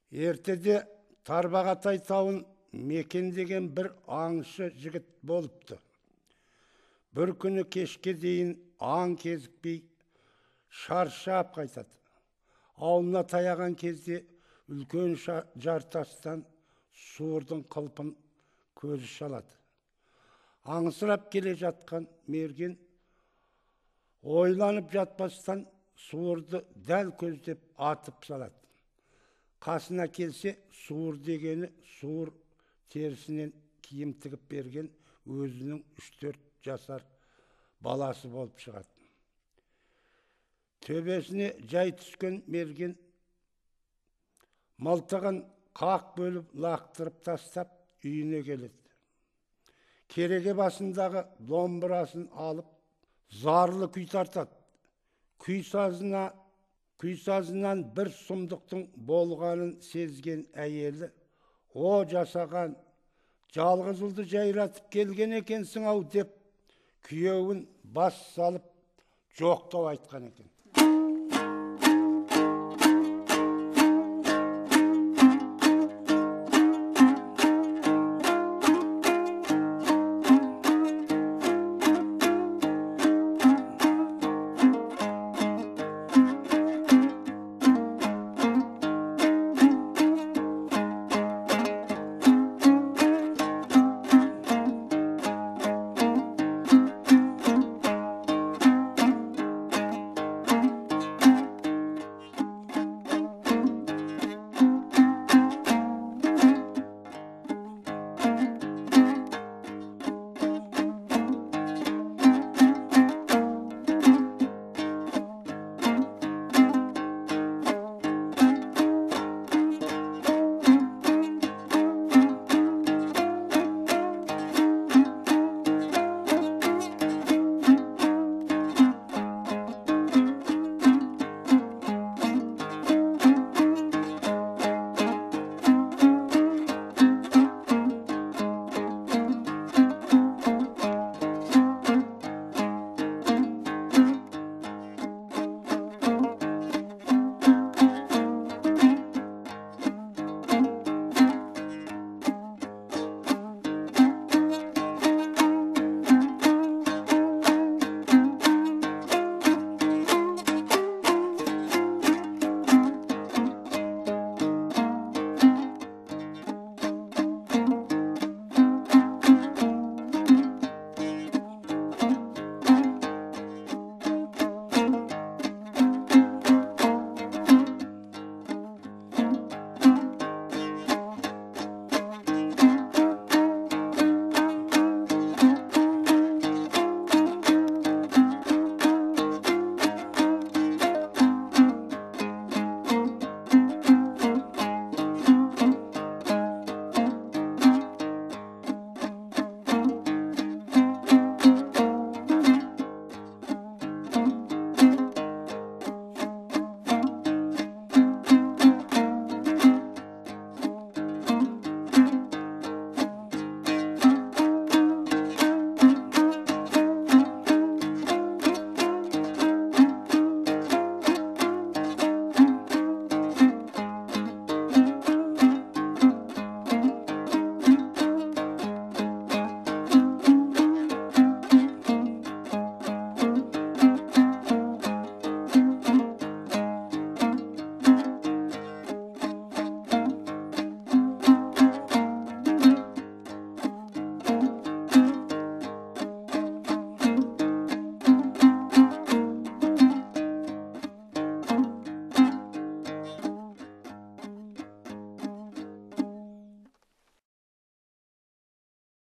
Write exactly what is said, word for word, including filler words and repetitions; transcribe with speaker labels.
Speaker 1: Ертеде Тарбағатай тауын мекендеген бір аңшы жігіт болыпты. Бір күні кешке дейін аң кезікпей шаршап қайтады. Ауылына таяған кезде үлкен жартастан суырдың қылпын көзі шалады. Аңсырап келе жатқан мерген ойланып жатпастан суырды дәл көздеп атып салады. Қасына келсе, суыр дегені суыр терісінен киім тігіп берген өзінің үш-төрт жасар баласы болып шығады. Төбесіне жай түскен мерген мылтығын қақ бөліп лақтырып тастап үйіне келеді. Кереге басындағы домбырасын алып зарлы күй тартады. Күй сазына Күй сазынан бір сұмдықтың болғанын сезген әйелі: "О жасаған, жалғыз ұлды жайратып келген екенсің ау" деп күйеуін бас салып жоқтау айтқан екен.